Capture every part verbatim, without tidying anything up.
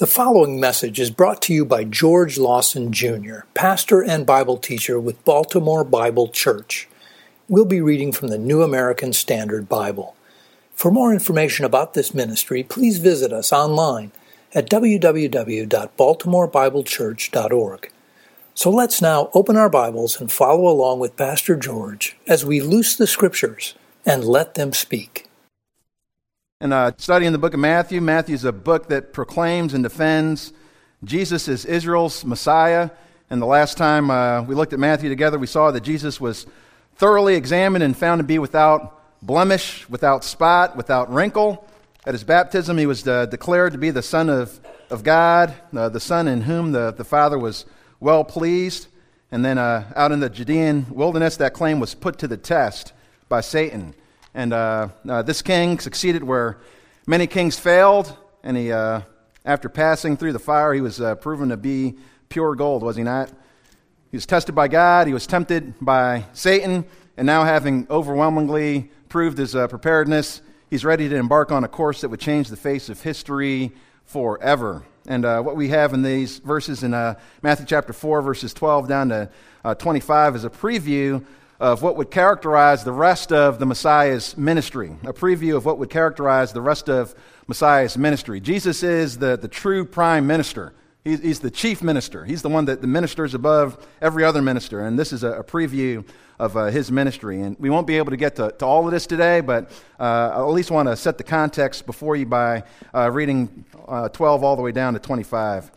The following message is brought to you by George Lawson Junior, pastor and Bible teacher with Baltimore Bible Church. We'll be reading from the New American Standard Bible. For more information about this ministry, please visit us online at w w w dot baltimore bible church dot org. So let's now open our Bibles and follow along with Pastor George as we loose the Scriptures and let them speak. And uh, studying the book of Matthew, Matthew is a book that proclaims and defends Jesus as Israel's Messiah. And the last time uh, we looked at Matthew together, we saw that Jesus was thoroughly examined and found to be without blemish, without spot, without wrinkle. At his baptism, he was uh, declared to be the Son of, of God, uh, the Son in whom the, the Father was well pleased. And then uh, out in the Judean wilderness, that claim was put to the test by Satan. And uh, uh, this king succeeded where many kings failed, and he, uh, after passing through the fire, he was uh, proven to be pure gold, was he not? He was tested by God, he was tempted by Satan, and now having overwhelmingly proved his uh, preparedness, he's ready to embark on a course that would change the face of history forever. And uh, what we have in these verses in uh, Matthew chapter four, verses twelve down to uh, twenty-five is a preview of what would characterize the rest of the Messiah's ministry, a preview of what would characterize the rest of Messiah's ministry. Jesus is the, the true prime minister. He's, he's the chief minister. He's the one that the ministers above every other minister, and this is a, a preview of uh, his ministry. And we won't be able to get to, to all of this today, but uh, I at least want to set the context before you by uh, reading uh, twelve all the way down to twenty-five.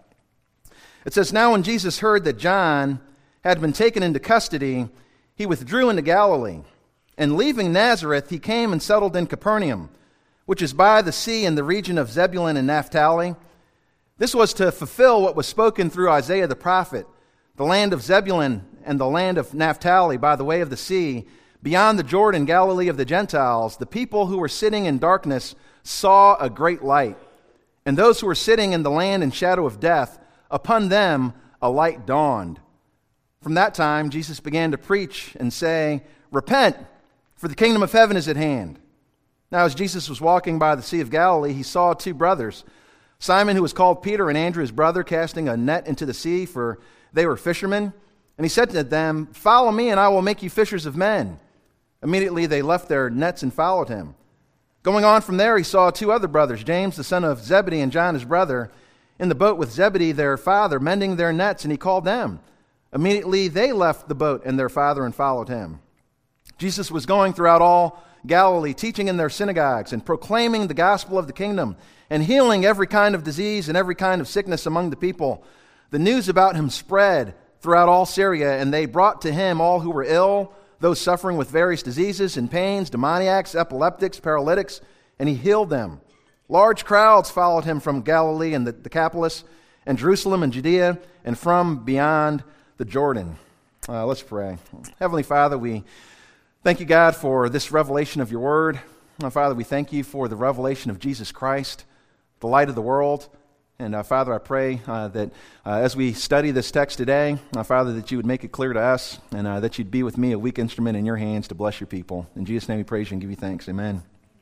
It says, "Now when Jesus heard that John had been taken into custody, he withdrew into Galilee, and leaving Nazareth, he came and settled in Capernaum, which is by the sea in the region of Zebulun and Naphtali. This was to fulfill what was spoken through Isaiah the prophet, the land of Zebulun and the land of Naphtali by the way of the sea, beyond the Jordan, Galilee of the Gentiles. The people who were sitting in darkness saw a great light, and those who were sitting in the land and shadow of death, upon them a light dawned. From that time, Jesus began to preach and say, 'Repent, for the kingdom of heaven is at hand.' Now, as Jesus was walking by the Sea of Galilee, he saw two brothers, Simon, who was called Peter, and Andrew, his brother, casting a net into the sea, for they were fishermen. And he said to them, 'Follow me, and I will make you fishers of men.' Immediately they left their nets and followed him. Going on from there, he saw two other brothers, James, the son of Zebedee, and John, his brother, in the boat with Zebedee, their father, mending their nets, and he called them. Immediately they left the boat and their father and followed him. Jesus was going throughout all Galilee, teaching in their synagogues and proclaiming the gospel of the kingdom and healing every kind of disease and every kind of sickness among the people. The news about him spread throughout all Syria, and they brought to him all who were ill, those suffering with various diseases and pains, demoniacs, epileptics, paralytics, and he healed them. Large crowds followed him from Galilee and the Decapolis and Jerusalem and Judea and from beyond the Jordan." Uh, let's pray. Heavenly Father, we thank you, God, for this revelation of your word. Uh, Father, we thank you for the revelation of Jesus Christ, the light of the world. And uh, Father, I pray uh, that uh, as we study this text today, uh, Father, that you would make it clear to us and uh, that you'd be with me, a weak instrument in your hands to bless your people. In Jesus' name we praise you and give you thanks. Amen.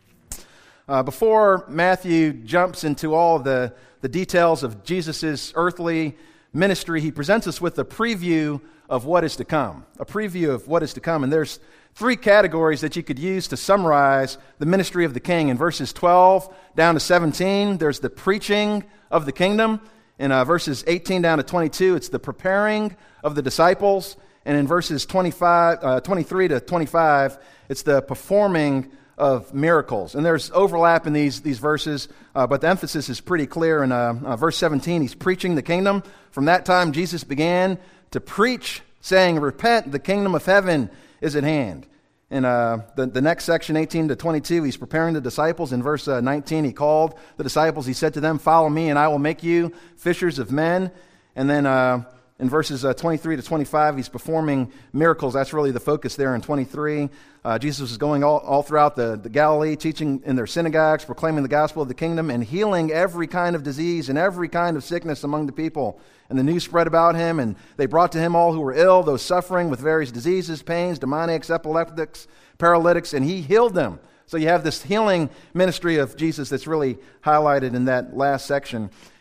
Uh, before Matthew jumps into all the, the details of Jesus' earthly ministry, he presents us with a preview of what is to come. A preview of what is to come. And there's three categories that you could use to summarize the ministry of the king. In verses twelve down to seventeen, there's the preaching of the kingdom. In uh, verses eighteen down to twenty-two, it's the preparing of the disciples. And in verses twenty-five, uh, twenty-three to twenty-five, it's the performing of miracles. And there's overlap in these, these verses, uh, but the emphasis is pretty clear. In uh, uh, verse seventeen, he's preaching the kingdom. From that time, Jesus began to preach, saying, "Repent, the kingdom of heaven is at hand." In uh, the, the next section, eighteen to twenty-two, he's preparing the disciples. In verse uh, nineteen, he called the disciples. He said to them, "Follow me, and I will make you fishers of men." And then uh, in verses uh, twenty-three to twenty-five, he's performing miracles. That's really the focus there in twenty-three. Uh, Jesus is going all, all throughout the, the Galilee, teaching in their synagogues, proclaiming the gospel of the kingdom, and healing every kind of disease and every kind of sickness among the people. And the news spread about him, and they brought to him all who were ill, those suffering with various diseases, pains, demoniacs, epileptics, paralytics, and he healed them. So you have this healing ministry of Jesus that's really highlighted in that last section.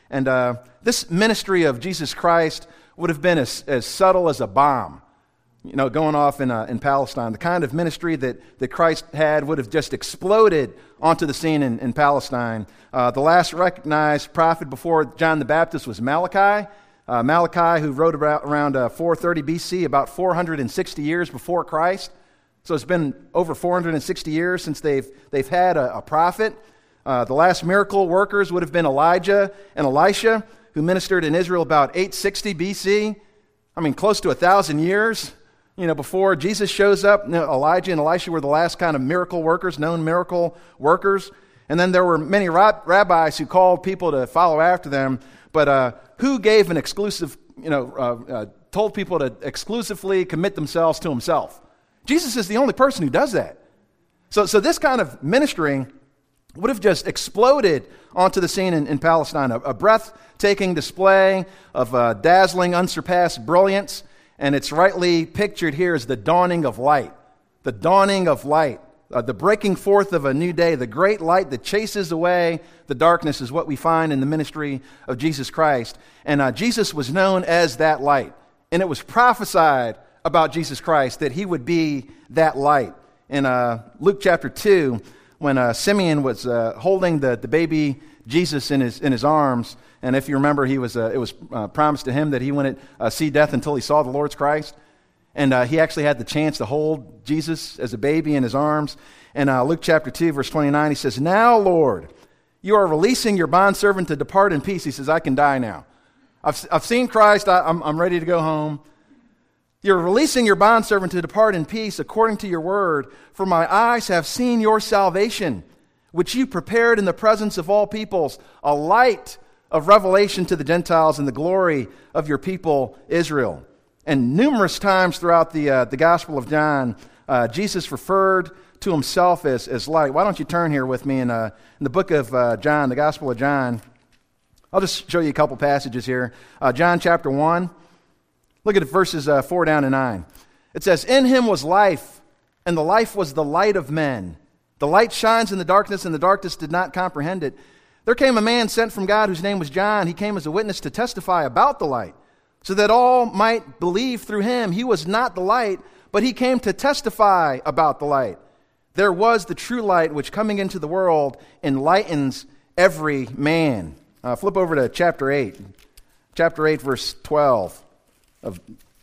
And uh, this ministry of Jesus Christ would have been as, as subtle as a bomb, you know, going off in, uh, in Palestine. The kind of ministry that, that Christ had would have just exploded onto the scene in, in Palestine. Uh, the last recognized prophet before John the Baptist was Malachi. Uh, Malachi, who wrote about around uh, four thirty B C, about four hundred sixty years before Christ. So it's been over four hundred sixty years since they've, they've had a, a prophet. Uh, the last miracle workers would have been Elijah and Elisha, who ministered in Israel about eight sixty B C. I mean, close to a thousand years, you know, before Jesus shows up. You know, Elijah and Elisha were the last kind of miracle workers, known miracle workers. And then there were many rab- rabbis who called people to follow after them. But uh, who gave an exclusive, you know, uh, uh, told people to exclusively commit themselves to himself? Jesus is the only person who does that. So, so this kind of ministry would have just exploded onto the scene in, in Palestine. A, a breathtaking display of uh, dazzling, unsurpassed brilliance. And it's rightly pictured here as the dawning of light. The dawning of light. Uh, the breaking forth of a new day. The great light that chases away the darkness is what we find in the ministry of Jesus Christ. And uh, Jesus was known as that light. And it was prophesied about Jesus Christ that he would be that light. In uh, Luke chapter two, when uh, Simeon was uh, holding the, the baby Jesus in his in his arms, and if you remember, he was uh, it was uh, promised to him that he wouldn't uh, see death until he saw the Lord's Christ, and uh, he actually had the chance to hold Jesus as a baby in his arms. And uh, Luke chapter two, verse twenty-nine, he says, "Now, Lord, you are releasing your bondservant to depart in peace." He says, "I can die now. I've I've seen Christ. I, I'm I'm ready to go home. You're releasing your bondservant to depart in peace according to your word. For my eyes have seen your salvation, which you prepared in the presence of all peoples, a light of revelation to the Gentiles and the glory of your people Israel." And numerous times throughout the uh, the Gospel of John, uh, Jesus referred to himself as, as light. Why don't you turn here with me in, uh, in the book of uh, John, the Gospel of John. I'll just show you a couple passages here. Uh, John chapter one. Look at verses uh, four down to nine. It says, "In him was life, and the life was the light of men. The light shines in the darkness, and the darkness did not comprehend it. There came a man sent from God whose name was John. He came as a witness to testify about the light, so that all might believe through him. He was not the light, but he came to testify about the light. There was the true light, which coming into the world enlightens every man." Uh, flip over to chapter eight. Chapter eight, verse twelve. Of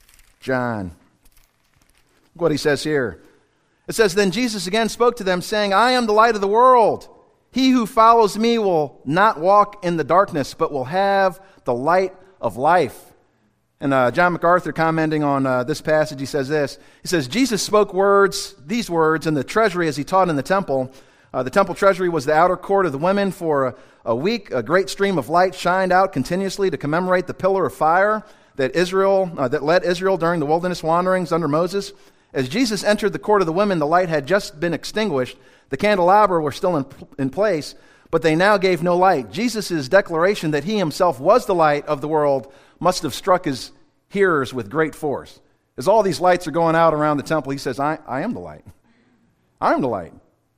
John. Look what he says here. It says, "Then Jesus again spoke to them, saying, I am the light of the world. He who follows me will not walk in the darkness, but will have the light of life." And uh, John MacArthur, commenting on uh, this passage, he says this. He says, "Jesus spoke words, these words, in the treasury as he taught in the temple. Uh, the temple treasury was the outer court of the women. For a, a week, a great stream of light shined out continuously to commemorate the pillar of fire that Israel uh, that led Israel during the wilderness wanderings under Moses. As Jesus entered the court of the women, the light had just been extinguished. The candelabra were still in, in place, but they now gave no light. Jesus' declaration that he himself was the light of the world must have struck his hearers with great force. As all these lights are going out around the temple, he says, I, I am the light. I am the light."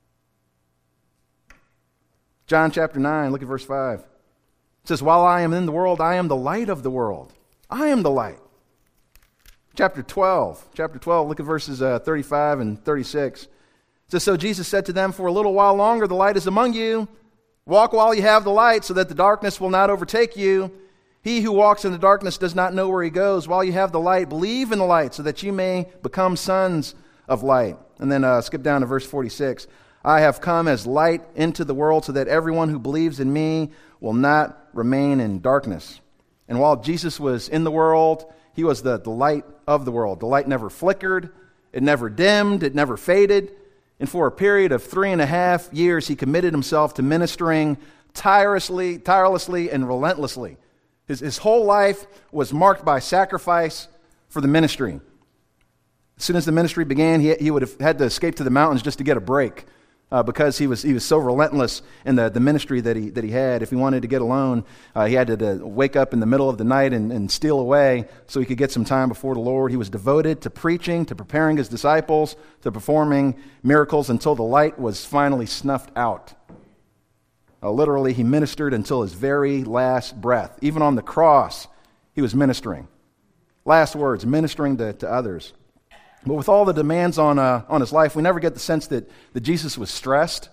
John chapter nine, look at verse five. It says, "While I am in the world, I am the light of the world. I am the light." Chapter twelve. Chapter twelve, look at verses uh, thirty-five and thirty-six. It says, "So Jesus said to them, for a little while longer the light is among you. Walk while you have the light, so that the darkness will not overtake you. He who walks in the darkness does not know where he goes. While you have the light, believe in the light, so that you may become sons of light." And then uh, skip down to verse forty-six. "I have come as light into the world, so that everyone who believes in me will not remain in darkness." And while Jesus was in the world, he was the, the light of the world. The light never flickered, it never dimmed, it never faded. And for a period of three and a half years, he committed himself to ministering tirelessly, tirelessly and relentlessly. His, his whole life was marked by sacrifice for the ministry. As soon as the ministry began, he, he would have had to escape to the mountains just to get a break. Uh, because he was he was so relentless in the, the ministry that he that he had. If he wanted to get alone, uh, he had to, to wake up in the middle of the night and, and steal away so he could get some time before the Lord. He was devoted to preaching, to preparing his disciples, to performing miracles until the light was finally snuffed out. Uh, literally, he ministered until his very last breath. Even on the cross, he was ministering. Last words, ministering to, to others. But with all the demands on uh, on his life, we never get the sense that, that Jesus was stressed,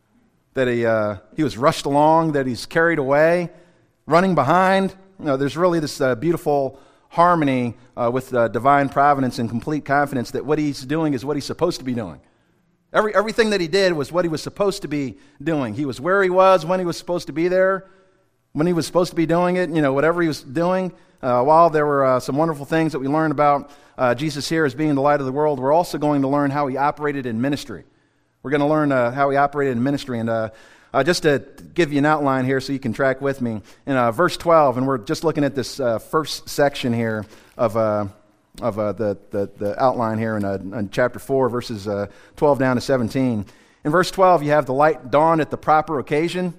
that he uh, he was rushed along, that he's carried away, running behind. You know, there's really this uh, beautiful harmony uh, with uh, divine providence and complete confidence that what he's doing is what he's supposed to be doing. Every everything that he did was what he was supposed to be doing. He was where he was when he was supposed to be there, when he was supposed to be doing it. You know, whatever he was doing. Uh, while there were uh, some wonderful things that we learned about uh, Jesus here as being the light of the world, we're also going to learn how he operated in ministry. We're going to learn uh, how he operated in ministry. And uh, uh, just to give you an outline here so you can track with me, in uh, verse twelve, and we're just looking at this uh, first section here of uh, of uh, the, the the outline here in, uh, in chapter four, verses uh, twelve down to seventeen. In verse twelve, you have the light dawned at the proper occasion.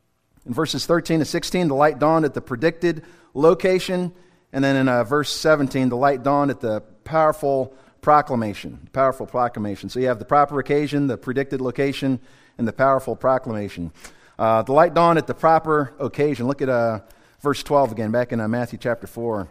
In verses thirteen to sixteen, the light dawned at the predicted location. And then in uh, verse seventeen, the light dawned at the powerful proclamation. Powerful proclamation. So you have the proper occasion, the predicted location, and the powerful proclamation. Uh, the light dawned at the proper occasion. Look at uh, verse twelve again, back in uh, Matthew chapter four.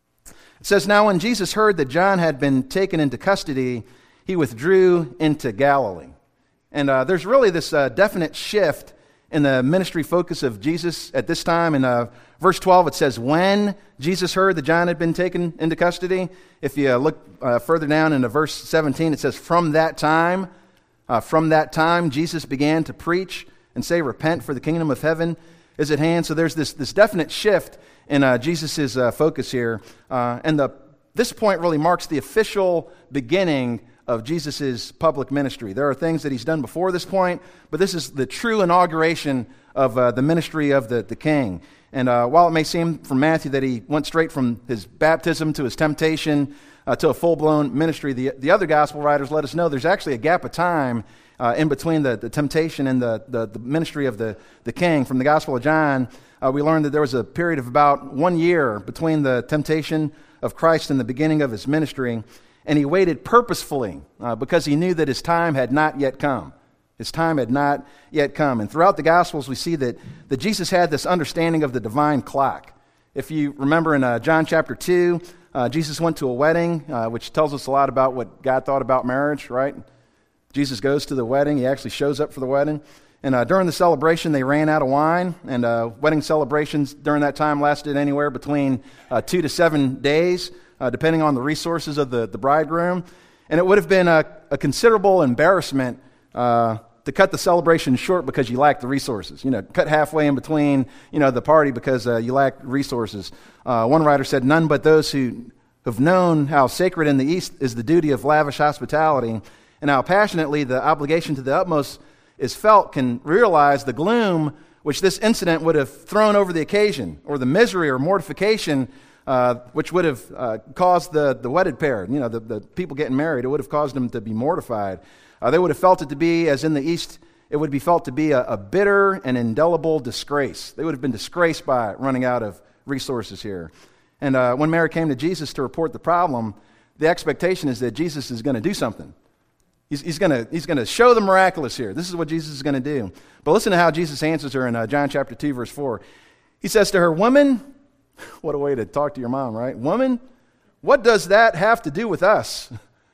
It says, "Now when Jesus heard that John had been taken into custody, he withdrew into Galilee." And uh, there's really this uh, definite shift in the ministry focus of Jesus at this time. In uh, verse twelve, it says, when Jesus heard that John had been taken into custody. If you uh, look uh, further down into verse seventeen, it says, from that time, uh, from that time, Jesus began to preach and say, repent, for the kingdom of heaven is at hand. So there's this, this definite shift in uh, Jesus' uh, focus here. Uh, and the this point really marks the official beginning of Jesus' public ministry. There are things that he's done before this point, but this is the true inauguration of uh, the ministry of the, the king. And uh, while it may seem from Matthew that he went straight from his baptism to his temptation uh, to a full-blown ministry, the, the other gospel writers let us know there's actually a gap of time uh, in between the, the temptation and the, the, the ministry of the, the king. From the Gospel of John, uh, we learned that there was a period of about one year between the temptation of Christ and the beginning of his ministry. And he waited purposefully uh, because he knew that his time had not yet come. His time had not yet come. And throughout the Gospels, we see that, that Jesus had this understanding of the divine clock. If you remember in uh, John chapter two, uh, Jesus went to a wedding, uh, which tells us a lot about what God thought about marriage, right? Jesus goes to the wedding. He actually shows up for the wedding. And uh, during the celebration, they ran out of wine. And uh, wedding celebrations during that time lasted anywhere between uh, two to seven days. Uh, depending on the resources of the, the bridegroom. And it would have been a, a considerable embarrassment uh, to cut the celebration short because you lacked the resources. You know, cut halfway in between, you know, the party because uh, you lacked resources. Uh, one writer said, none but those who have known how sacred in the East is the duty of lavish hospitality and how passionately the obligation to the utmost is felt can realize the gloom which this incident would have thrown over the occasion, or the misery or mortification Uh, which would have uh, caused the, the wedded pair, you know, the, the people getting married, it would have caused them to be mortified. Uh, they would have felt it to be, as in the East, it would be felt to be a, a bitter and indelible disgrace. They would have been disgraced by running out of resources here. And uh, when Mary came to Jesus to report the problem, the expectation is that Jesus is going to do something. He's, he's going to he's going to show the miraculous here. This is what Jesus is going to do. But listen to how Jesus answers her in uh, John chapter two, verse four. He says to her, woman, what a way to talk to your mom, right? Woman, what does that have to do with us?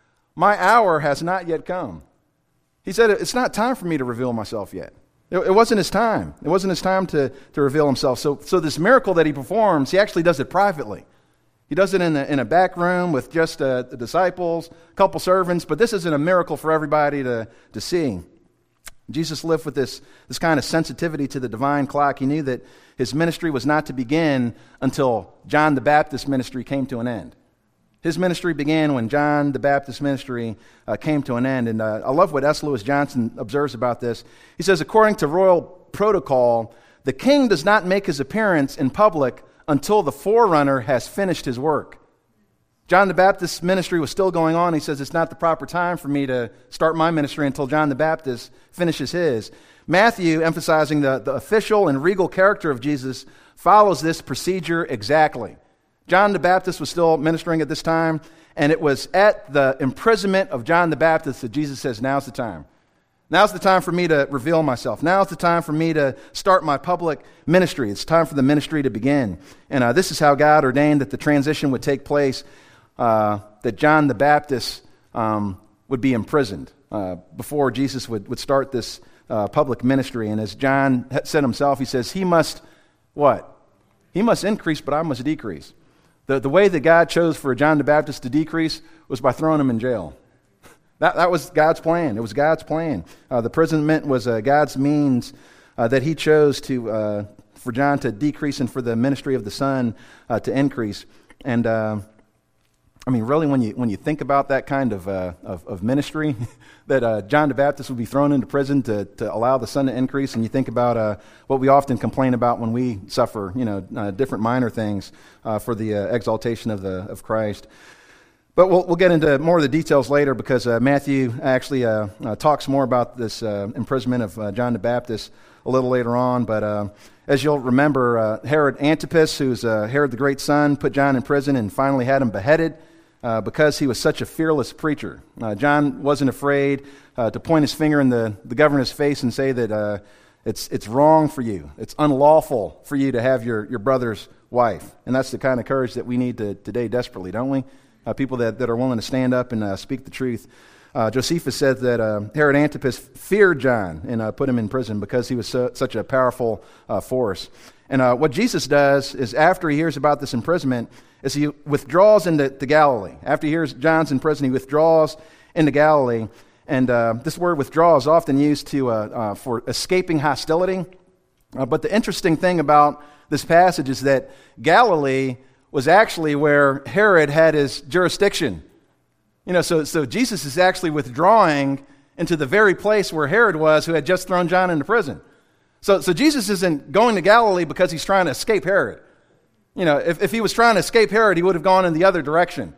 My hour has not yet come. He said, it's not time for me to reveal myself yet. It, it wasn't his time. It wasn't his time to, to reveal himself. So, so this miracle that he performs, he actually does it privately. He does it in, the, in a back room with just uh, the disciples, a couple servants, but this isn't a miracle for everybody to, to see. Jesus lived with this, this kind of sensitivity to the divine clock. He knew that his ministry was not to begin until John the Baptist's ministry came to an end. His ministry began when John the Baptist's ministry uh, came to an end. And uh, I love what S. Lewis Johnson observes about this. He says, according to royal protocol, the king does not make his appearance in public until the forerunner has finished his work. John the Baptist's ministry was still going on. He says, it's not the proper time for me to start my ministry until John the Baptist finishes his. Matthew, emphasizing the, the official and regal character of Jesus, follows this procedure exactly. John the Baptist was still ministering at this time, and it was at the imprisonment of John the Baptist that Jesus says, now's the time. Now's the time for me to reveal myself. Now's the time for me to start my public ministry. It's time for the ministry to begin. And uh, this is how God ordained that the transition would take place, uh, that John the Baptist um, would be imprisoned uh, before Jesus would, would start this uh, public ministry. And as John said himself, he says, he must, what? He must increase, but I must decrease. The, the way that God chose for John the Baptist to decrease was by throwing him in jail. That, that was God's plan. It was God's plan. Uh, the imprisonment was uh, God's means uh, that he chose to uh, for John to decrease and for the ministry of the Son uh, to increase. And uh, I mean, really, when you when you think about that kind of uh, of, of ministry, that uh, John the Baptist would be thrown into prison to, to allow the Son to increase, and you think about uh, what we often complain about when we suffer, you know, uh, different minor things uh, for the uh, exaltation of the of Christ. But we'll, we'll get into more of the details later because uh, Matthew actually uh, uh, talks more about this uh, imprisonment of uh, John the Baptist a little later on. But uh, as you'll remember, uh, Herod Antipas, who's uh, Herod the Great's son, put John in prison and finally had him beheaded uh, because he was such a fearless preacher. Uh, John wasn't afraid uh, to point his finger in the, the governor's face and say that uh, it's it's wrong for you. It's unlawful for you to have your, your brother's wife. And that's the kind of courage that we need to, today desperately, don't we? Uh, people that, that are willing to stand up and uh, speak the truth. Uh, Josephus said that uh, Herod Antipas feared John and uh, put him in prison because he was so, such a powerful uh, force. And uh, what Jesus does is after he hears about this imprisonment is he withdraws into to Galilee. After he hears John's in prison, he withdraws into Galilee. And uh, this word withdraw is often used to uh, uh, for escaping hostility. Uh, but the interesting thing about this passage is that Galilee was actually where Herod had his jurisdiction. You know, so, so Jesus is actually withdrawing into the very place where Herod was, who had just thrown John into prison. So, so Jesus isn't going to Galilee because he's trying to escape Herod. You know, if, if he was trying to escape Herod, he would have gone in the other direction.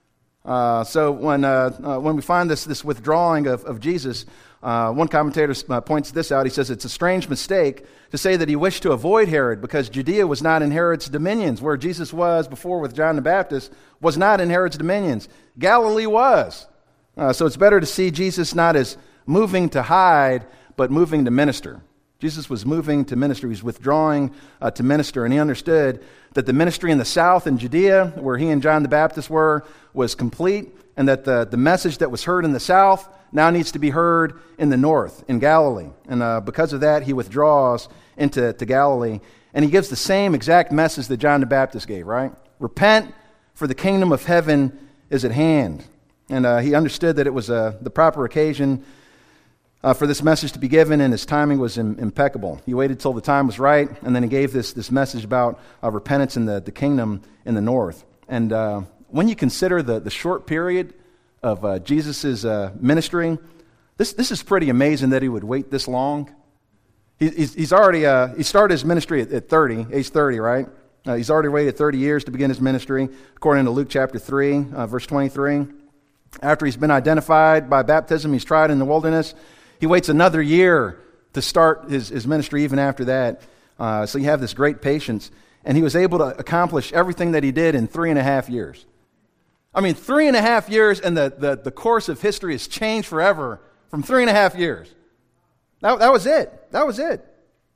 Uh, so when uh, uh, when we find this this withdrawing of, of Jesus, uh, one commentator uh, points this out. He says it's a strange mistake to say that he wished to avoid Herod because Judea was not in Herod's dominions, where Jesus was before with John the Baptist was not in Herod's dominions. Galilee was. Uh, so it's better to see Jesus not as moving to hide, but moving to minister. Jesus was moving to minister. He was withdrawing uh, to minister, and he understood that the ministry in the south in Judea, where he and John the Baptist were, was complete, and that the, the message that was heard in the south now needs to be heard in the north, in Galilee. And uh, because of that, he withdraws into to Galilee, and he gives the same exact message that John the Baptist gave, right? Repent, for the kingdom of heaven is at hand. And uh, he understood that it was uh, the proper occasion Uh, for this message to be given, and his timing was im- impeccable. He waited till the time was right, and then he gave this, this message about uh, repentance in the, the kingdom in the north. And uh, when you consider the, the short period of uh, Jesus' uh, ministry, this, this is pretty amazing that he would wait this long. He, he's, he's already, uh, he started his ministry at, at thirty, age thirty, right? Uh, he's already waited thirty years to begin his ministry, according to Luke chapter three, uh, verse twenty-three. After he's been identified by baptism, he's tried in the wilderness. He waits another year to start his, his ministry even after that. Uh, so you have this great patience. And he was able to accomplish everything that he did in three and a half years. I mean, three and a half years, and the, the, the course of history has changed forever from three and a half years. That, that was it. That was it.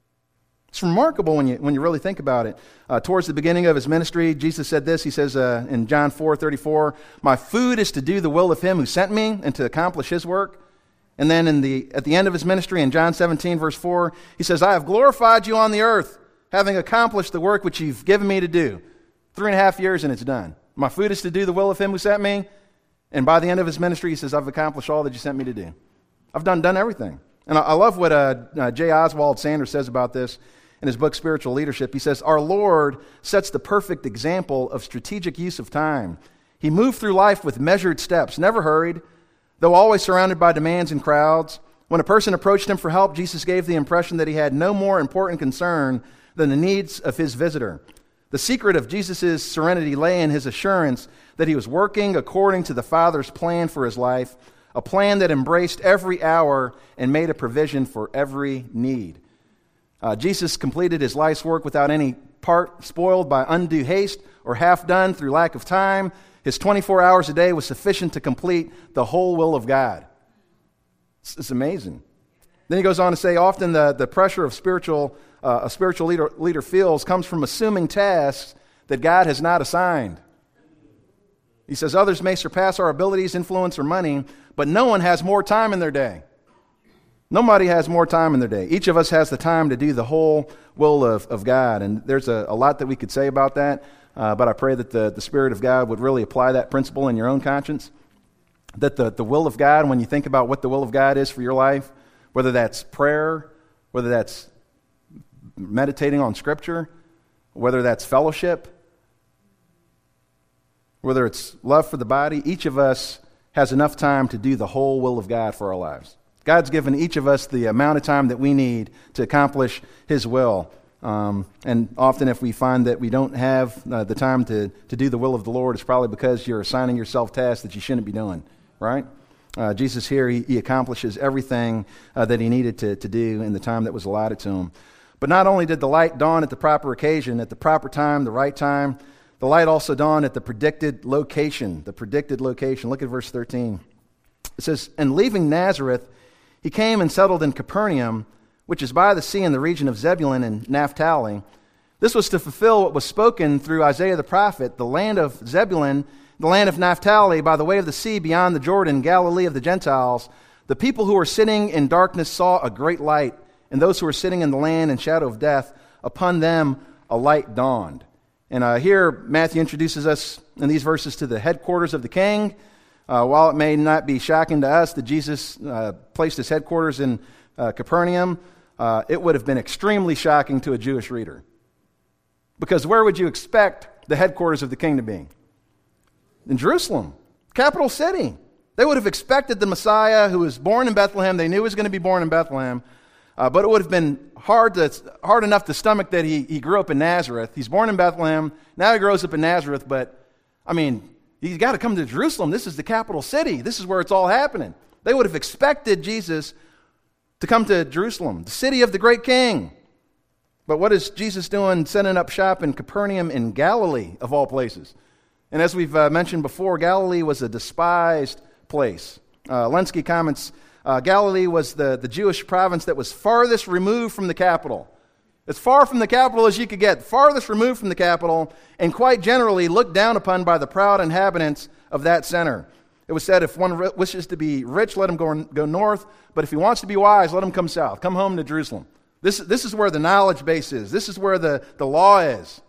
It's remarkable when you when you really think about it. Uh, towards the beginning of his ministry, Jesus said this. He says uh, in John four thirty-four, "My food is to do the will of him who sent me and to accomplish his work." And then in the at the end of his ministry, in John seventeen, verse four, he says, "I have glorified you on the earth, having accomplished the work which you've given me to do." Three and a half years and it's done. My food is to do the will of him who sent me. And by the end of his ministry, he says, "I've accomplished all that you sent me to do." I've done done everything. And I, I love what uh, uh, J. Oswald Sanders says about this in his book, Spiritual Leadership. He says, "Our Lord sets the perfect example of strategic use of time. He moved through life with measured steps, never hurried, though always surrounded by demands and crowds. When a person approached him for help, Jesus gave the impression that he had no more important concern than the needs of his visitor. The secret of Jesus' serenity lay in his assurance that he was working according to the Father's plan for his life, a plan that embraced every hour and made a provision for every need." Uh, Jesus completed his life's work without any part spoiled by undue haste or half done through lack of time. His twenty-four hours a day was sufficient to complete the whole will of God. It's, it's amazing. Then he goes on to say, often the, the pressure of spiritual, uh, a spiritual leader, leader feels comes from assuming tasks that God has not assigned. He says, others may surpass our abilities, influence, or money, but no one has more time in their day. Nobody has more time in their day. Each of us has the time to do the whole will of, of God. And there's a, a lot that we could say about that, uh, but I pray that the, the Spirit of God would really apply that principle in your own conscience. That the, the will of God, when you think about what the will of God is for your life, whether that's prayer, whether that's meditating on Scripture, whether that's fellowship, whether it's love for the body, each of us has enough time to do the whole will of God for our lives. God's given each of us the amount of time that we need to accomplish His will. Um, and often if we find that we don't have uh, the time to, to do the will of the Lord, it's probably because you're assigning yourself tasks that you shouldn't be doing, right? Uh, Jesus here, he, he accomplishes everything uh, that He needed to, to do in the time that was allotted to Him. But not only did the light dawn at the proper occasion, at the proper time, the right time, the light also dawned at the predicted location, the predicted location. Look at verse thirteen. It says, and leaving Nazareth, he came and settled in Capernaum, which is by the sea in the region of Zebulun and Naphtali. This was to fulfill what was spoken through Isaiah the prophet, the land of Zebulun, the land of Naphtali, by the way of the sea beyond the Jordan, Galilee of the Gentiles. The people who were sitting in darkness saw a great light, and those who were sitting in the land and shadow of death, upon them a light dawned. And uh, here Matthew introduces us in these verses to the headquarters of the king. Uh, while it may not be shocking to us that Jesus uh, placed his headquarters in uh, Capernaum, uh, it would have been extremely shocking to a Jewish reader. Because where would you expect the headquarters of the king to be? In Jerusalem, capital city. They would have expected the Messiah who was born in Bethlehem. They knew he was going to be born in Bethlehem. Uh, but it would have been hard to, hard enough to stomach that he, he grew up in Nazareth. He's born in Bethlehem. Now he grows up in Nazareth. But, I mean, he's got to come to Jerusalem. This is the capital city. This is where it's all happening. They would have expected Jesus to come to Jerusalem, the city of the great king. But what is Jesus doing setting up shop in Capernaum in Galilee, of all places? And as we've uh, mentioned before, Galilee was a despised place. Uh, Lenski comments, uh, Galilee was the, the Jewish province that was farthest removed from the capital. As far from the capital as you could get, farthest removed from the capital, and quite generally looked down upon by the proud inhabitants of that center. It was said, if one wishes to be rich, let him go, go north, but if he wants to be wise, let him come south. Come home to Jerusalem. This, this is where the knowledge base is. This is where the, the law is.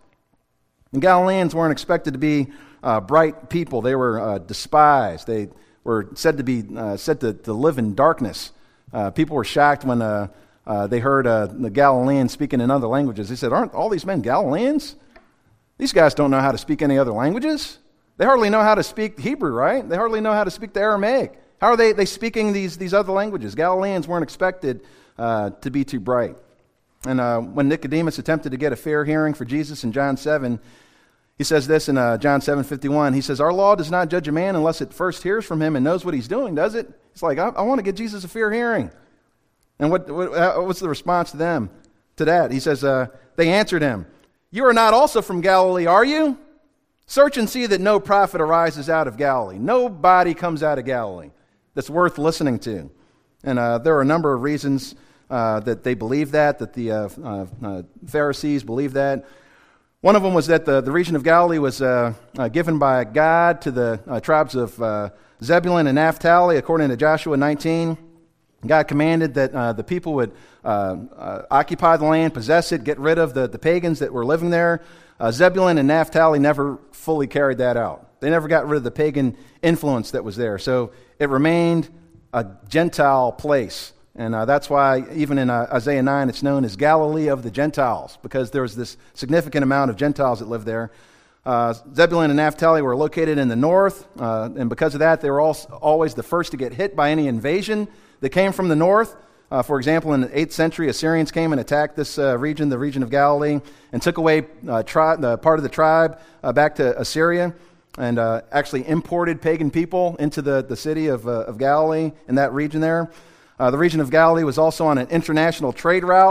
And Galileans weren't expected to be uh, bright people. They were uh, despised. They were said to be uh, said to, to live in darkness. Uh, people were shocked when uh, uh, they heard uh, the Galileans speaking in other languages. They said, aren't all these men Galileans? These guys don't know how to speak any other languages. They hardly know how to speak Hebrew, right? They hardly know how to speak the Aramaic. How are they, they speaking these, these other languages? Galileans weren't expected uh, to be too bright. And uh, when Nicodemus attempted to get a fair hearing for Jesus in John seven, he says this in uh, John seven fifty-one. He says, our law does not judge a man unless it first hears from him and knows what he's doing, does it? It's like, I, I want to get Jesus a fair hearing. And what, what what's the response to them, to that? He says, uh, they answered him, you are not also from Galilee, are you? Search and see that no prophet arises out of Galilee. Nobody comes out of Galilee that's worth listening to. And uh, there are a number of reasons uh, that they believe that, that the uh, uh, uh, Pharisees believe that. One of them was that the, the region of Galilee was uh, uh, given by God to the uh, tribes of uh, Zebulun and Naphtali, according to Joshua nineteen. God commanded that uh, the people would uh, uh, occupy the land, possess it, get rid of the, the pagans that were living there. Uh, Zebulun and Naphtali never fully carried that out. They never got rid of the pagan influence that was there. So it remained a Gentile place. And uh, that's why even in uh, Isaiah nine, it's known as Galilee of the Gentiles, because there was this significant amount of Gentiles that lived there. Uh, Zebulun and Naphtali were located in the north, uh, and because of that, they were also always the first to get hit by any invasion that came from the north. Uh, for example, in the eighth century, Assyrians came and attacked this uh, region, the region of Galilee, and took away uh, tri- the part of the tribe uh, back to Assyria, and uh, actually imported pagan people into the, the city of, uh, of Galilee in that region there. Uh, the region of Galilee was also on an international trade route,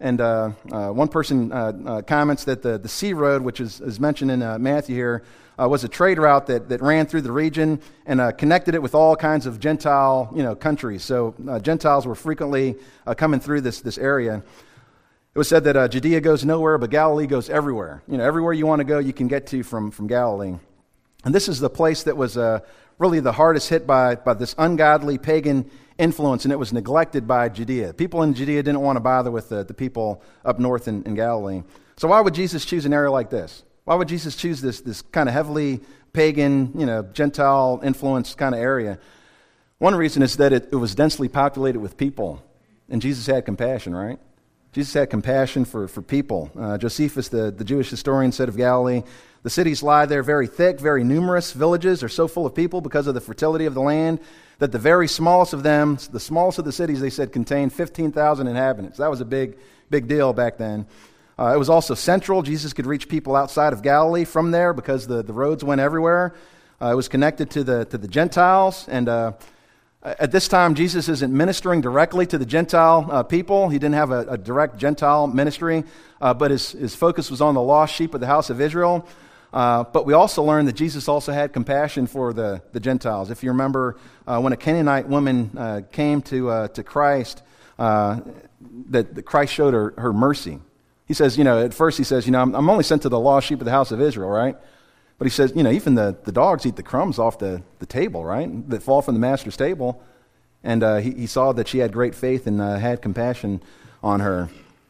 And uh, uh, one person uh, uh, comments that the, the sea road, which is, is mentioned in uh, Matthew here, uh, was a trade route that, that ran through the region and uh, connected it with all kinds of Gentile, you know, countries. So uh, Gentiles were frequently uh, coming through this, this area. It was said that uh, Judea goes nowhere, but Galilee goes everywhere. You know, everywhere you want to go, you can get to from, from Galilee. And this is the place that was uh, really the hardest hit by, by this ungodly pagan influence, and it was neglected by Judea. People in Judea didn't want to bother with the, the people up north in, in Galilee. So why would Jesus choose an area like this? Why would Jesus choose this, this kind of heavily pagan, you know, Gentile influenced kind of area? One reason is that it, it was densely populated with people, and Jesus had compassion, right? Jesus had compassion for, for people. Uh, Josephus, the, the Jewish historian, said of Galilee, the cities lie there very thick, very numerous. Villages are so full of people because of the fertility of the land that the very smallest of them, the smallest of the cities, they said, contained fifteen thousand inhabitants. That was a big, big deal back then. Uh, it was also central. Jesus could reach people outside of Galilee from there because the, the roads went everywhere. Uh, it was connected to the, to the Gentiles, and uh, at this time, Jesus isn't ministering directly to the Gentile uh, people. He didn't have a, a direct Gentile ministry, uh, but his, his focus was on the lost sheep of the house of Israel. Uh, but we also learned that Jesus also had compassion for the, the Gentiles. If you remember, uh, when a Canaanite woman uh, came to uh, to Christ, uh, that, that Christ showed her, her mercy. He says, you know, at first he says, you know, I'm, I'm only sent to the lost sheep of the house of Israel, right? But he says, you know, even the, the dogs eat the crumbs off the, the table, right, that fall from the master's table. And uh, he, he saw that she had great faith and uh, had compassion on her.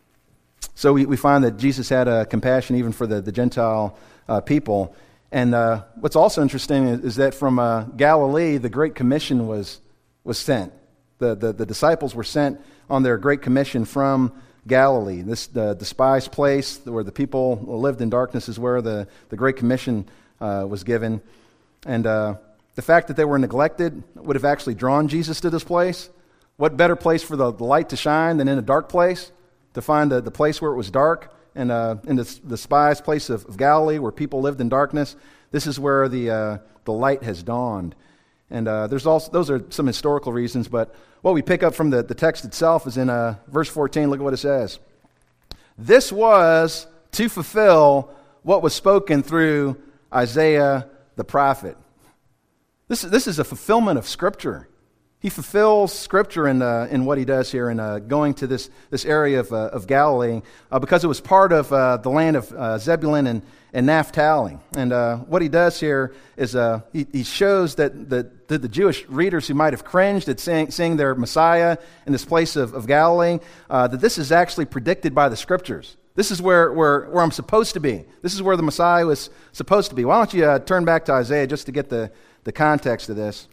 So we, we find that Jesus had uh, compassion even for the, the Gentile uh, people. And uh, what's also interesting is, is that from uh, Galilee, the Great Commission was was sent. The, the, the disciples were sent on their Great Commission from Galilee. This the despised place where the people lived in darkness is where the, the Great Commission uh, was given. And uh, the fact that they were neglected would have actually drawn Jesus to this place. What better place for the, the light to shine than in a dark place? To find the, the place where it was dark, and uh, in the despised place of, of Galilee where people lived in darkness. This is where the uh, the light has dawned. And uh, there's also those are some historical reasons, but what we pick up from the, the text itself is in uh, verse fourteen. Look at what it says. This was to fulfill what was spoken through Isaiah the prophet. This, this is a fulfillment of Scripture. He fulfills Scripture in uh, in what he does here in uh, going to this this area of uh, of Galilee uh, because it was part of uh, the land of uh, Zebulun and, and Naphtali. And uh, what he does here is uh, he, he shows that the, that the Jewish readers who might have cringed at seeing, seeing their Messiah in this place of, of Galilee, uh, that this is actually predicted by the Scriptures. This is where, where, where I'm supposed to be. This is where the Messiah was supposed to be. Why don't you uh, turn back to Isaiah just to get the, the context of this.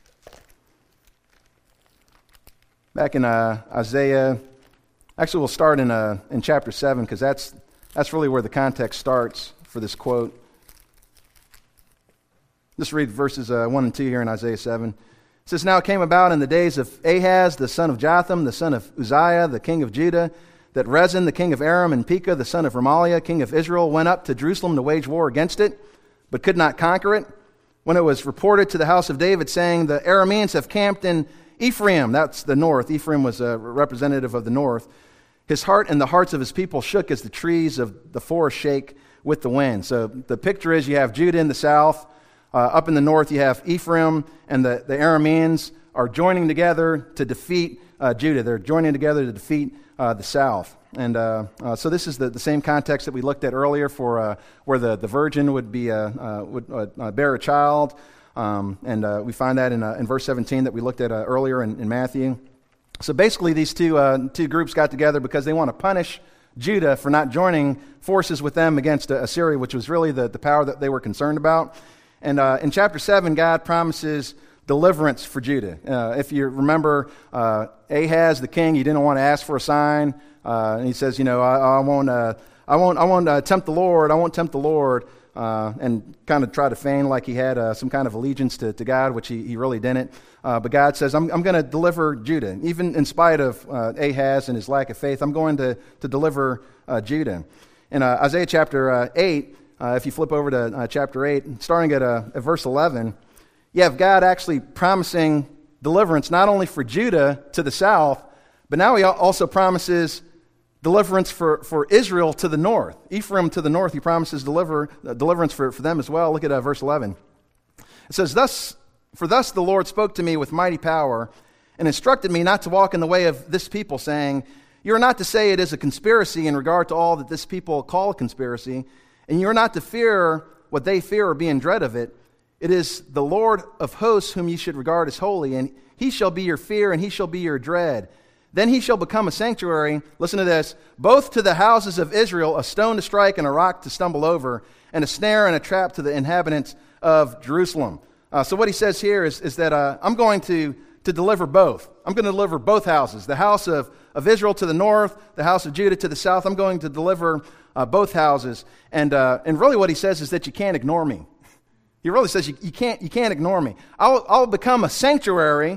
Back in uh, Isaiah, actually we'll start in uh, in chapter seven because that's that's really where the context starts for this quote. Just read verses uh, one and two here in Isaiah seven. It says, "Now it came about in the days of Ahaz, the son of Jotham, the son of Uzziah, the king of Judah, that Rezin, the king of Aram, and Pekah, the son of Remaliah, king of Israel, went up to Jerusalem to wage war against it, but could not conquer it. When it was reported to the house of David, saying, the Arameans have camped in Ephraim," that's the north. Ephraim was a representative of the north. "His heart and the hearts of his people shook as the trees of the forest shake with the wind." So the picture is you have Judah in the south. Uh, up in the north, you have Ephraim, and the, the Arameans are joining together to defeat uh, Judah. They're joining together to defeat uh, the south. And uh, uh, so this is the, the same context that we looked at earlier for uh, where the, the virgin would be uh, uh, would uh, bear a child. Um, and uh, we find that in, uh, in verse seventeen that we looked at uh, earlier in, in Matthew. So basically these two uh, two groups got together because they want to punish Judah for not joining forces with them against uh, Assyria, which was really the, the power that they were concerned about. And uh, in chapter seven, God promises deliverance for Judah. Uh, if you remember, uh, Ahaz, the king, he didn't want to ask for a sign. Uh, and he says, you know, I, I won't, uh, I won't, I won't uh, tempt the Lord. I won't tempt the Lord. Uh, and kind of try to feign like he had uh, some kind of allegiance to, to God, which he, he really didn't. Uh, but God says, I'm, I'm going to deliver Judah. Even in spite of uh, Ahaz and his lack of faith, I'm going to, to deliver uh, Judah. In uh, Isaiah chapter uh, eight, uh, if you flip over to uh, chapter eight, starting at, uh, at verse eleven, you have God actually promising deliverance not only for Judah to the south, but now he also promises deliverance for, for Israel to the north. Ephraim to the north, he promises deliver, uh, deliverance for, for them as well. Look at uh, verse eleven. It says, "Thus, for thus the Lord spoke to me with mighty power and instructed me not to walk in the way of this people, saying, you are not to say it is a conspiracy in regard to all that this people call a conspiracy, and you are not to fear what they fear or be in dread of it. It is the Lord of hosts whom you should regard as holy, and he shall be your fear, and he shall be your dread. Then he shall become a sanctuary," listen to this, "both to the houses of Israel, a stone to strike and a rock to stumble over, and a snare and a trap to the inhabitants of Jerusalem." Uh, so what he says here is, is that uh, I'm going to, to deliver both. I'm going to deliver both houses, the house of, of Israel to the north, the house of Judah to the south. I'm going to deliver uh, both houses. And uh, and really what he says is that you can't ignore me. He really says you, you can't you can't ignore me. I'll, I'll become a sanctuary,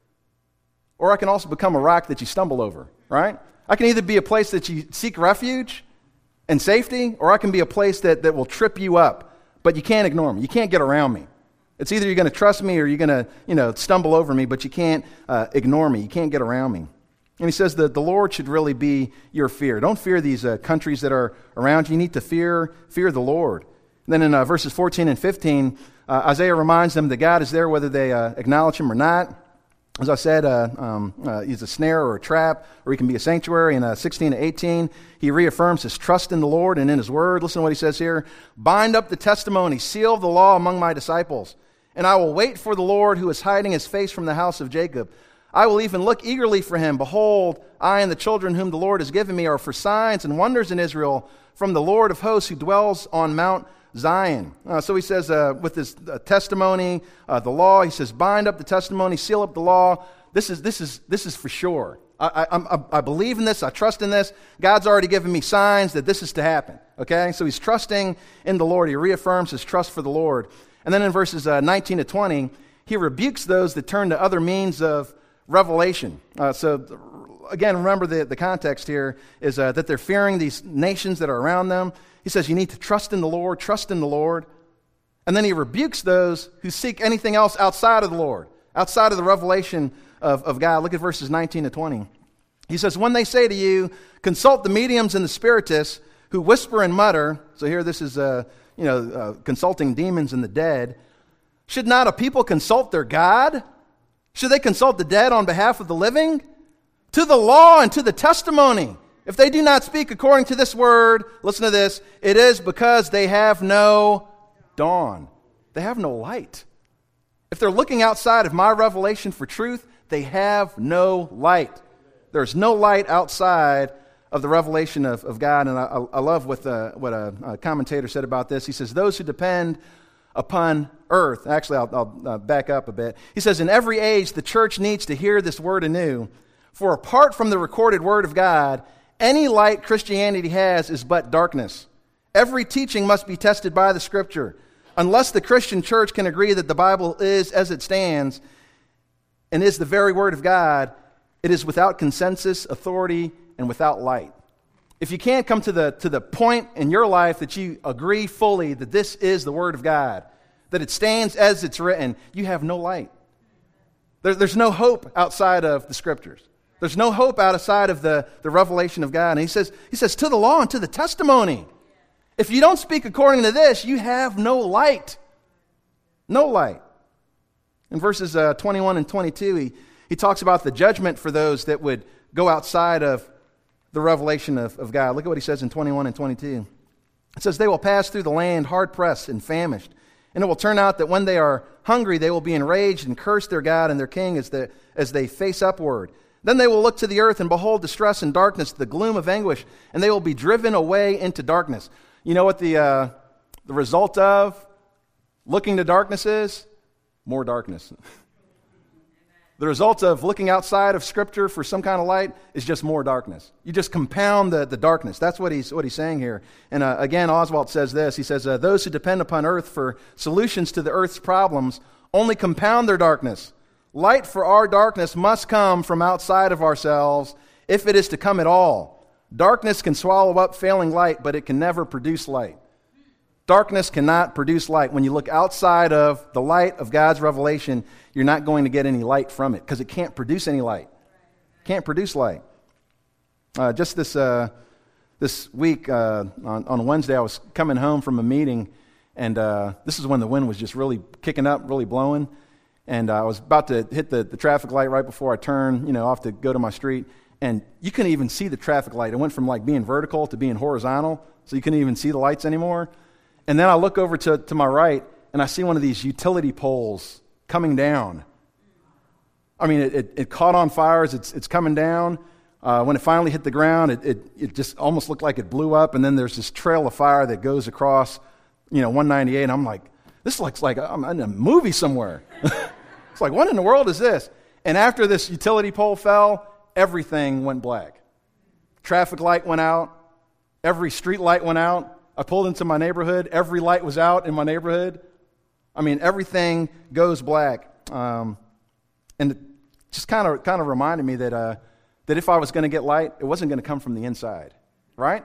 or I can also become a rock that you stumble over, right? I can either be a place that you seek refuge and safety, or I can be a place that, that will trip you up. But you can't ignore me. You can't get around me. It's either you're going to trust me or you're going to, you know, stumble over me, but you can't uh, ignore me. You can't get around me. And he says that the Lord should really be your fear. Don't fear these uh, countries that are around you. You need to fear fear the Lord. And then in uh, verses fourteen and fifteen, uh, Isaiah reminds them that God is there whether they uh, acknowledge him or not. As I said, uh, um, uh, he's a snare or a trap, or he can be a sanctuary. In uh, sixteen to eighteen, he reaffirms his trust in the Lord and in his word. Listen to what he says here. "Bind up the testimony, seal the law among my disciples. And I will wait for the Lord who is hiding his face from the house of Jacob. I will even look eagerly for him. Behold, I and the children whom the Lord has given me are for signs and wonders in Israel from the Lord of hosts who dwells on Mount Zion." Uh, so he says uh, with his uh, testimony, uh, the law, he says, bind up the testimony, seal up the law. This is this is this is for sure. I, I, I, I believe in this. I trust in this. God's already given me signs that this is to happen. Okay, so he's trusting in the Lord. He reaffirms his trust for the Lord. And then in verses uh, nineteen to twenty, he rebukes those that turn to other means of revelation. Uh, so again, remember the, the context here is uh, that they're fearing these nations that are around them. He says you need to trust in the Lord, trust in the Lord. And then he rebukes those who seek anything else outside of the Lord, outside of the revelation of, of God. Look at verses nineteen to twenty. He says, "When they say to you, consult the mediums and the spiritists who whisper and mutter," so here this is uh, you know, uh, consulting demons and the dead, "should not a people consult their God? Should they consult the dead on behalf of the living? To the law and to the testimony. If they do not speak according to this word," listen to this, "it is because they have no dawn." They have no light. If they're looking outside of my revelation for truth, they have no light. There's no light outside of the revelation of, of God. And I, I love what, the, what a, a commentator said about this. He says, those who depend upon earth, actually I'll, I'll uh, back up a bit. He says, in every age the church needs to hear this word anew. For apart from the recorded word of God, any light Christianity has is but darkness. Every teaching must be tested by the Scripture. Unless the Christian church can agree that the Bible is as it stands and is the very word of God, it is without consensus, authority, and without light. If you can't come to the, to the point in your life that you agree fully that this is the word of God, that it stands as it's written, you have no light. There, there's no hope outside of the Scriptures. There's no hope outside of the, the revelation of God. And he says, he says, to the law and to the testimony. If you don't speak according to this, you have no light. No light. In verses uh, twenty-one and twenty-two, he, he talks about the judgment for those that would go outside of the revelation of, of God. Look at what he says in twenty-one and twenty-two. It says, they will pass through the land hard-pressed and famished. And it will turn out that when they are hungry, they will be enraged and curse their God and their king as, the, as they face upward. Then they will look to the earth and behold distress and darkness, the gloom of anguish, and they will be driven away into darkness. You know what the uh, the result of looking to darkness is? More darkness. The result of looking outside of Scripture for some kind of light is just more darkness. You just compound the, the darkness. That's what he's what he's saying here. And uh, again, Oswalt says this. He says, uh, those who depend upon earth for solutions to the earth's problems only compound their darkness. Light for our darkness must come from outside of ourselves if it is to come at all. Darkness can swallow up failing light, but it can never produce light. Darkness cannot produce light. When you look outside of the light of God's revelation, you're not going to get any light from it because it can't produce any light. Can't produce light. Uh, just this uh, this week, uh, on, on Wednesday, I was coming home from a meeting, and uh, this is when the wind was just really kicking up, really blowing, and uh, I was about to hit the, the traffic light right before I turned, you know, off to go to my street, and you couldn't even see the traffic light. It went from like being vertical to being horizontal, so you couldn't even see the lights anymore. And then I look over to, to my right, and I see one of these utility poles coming down. I mean, it, it, it caught on fire as it's, it's coming down. Uh, when it finally hit the ground, it, it, it just almost looked like it blew up, and then there's this trail of fire that goes across, you know, one ninety-eight, and I'm like, this looks like I'm in a movie somewhere. It's like, what in the world is this? And after this utility pole fell, everything went black. Traffic light went out. Every street light went out. I pulled into my neighborhood. Every light was out in my neighborhood. I mean, everything goes black. Um, and it just kind of kind of reminded me that uh, that if I was going to get light, it wasn't going to come from the inside, right?